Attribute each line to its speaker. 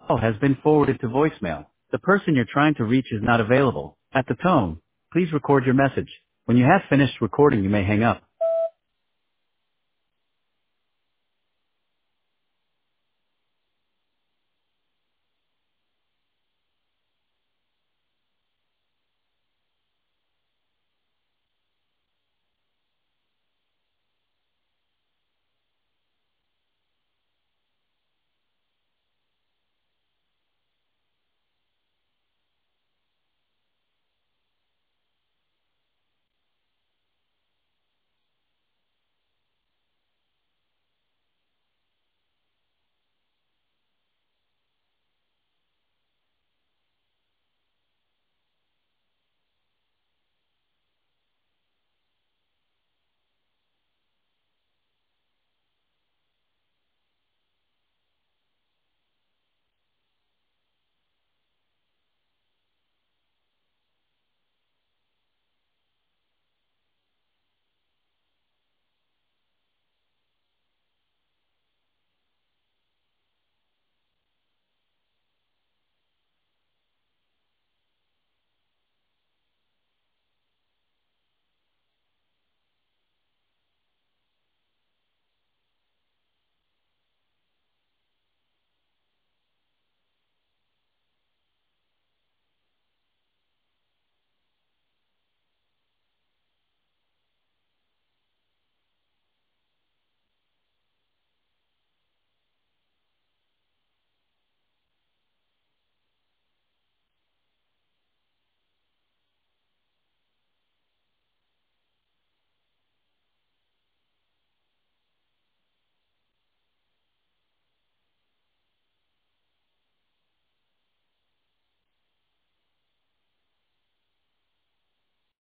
Speaker 1: call has been forwarded to voicemail. The person you're trying to reach is not available. At the tone, please record your message. When you have finished recording, you may hang up.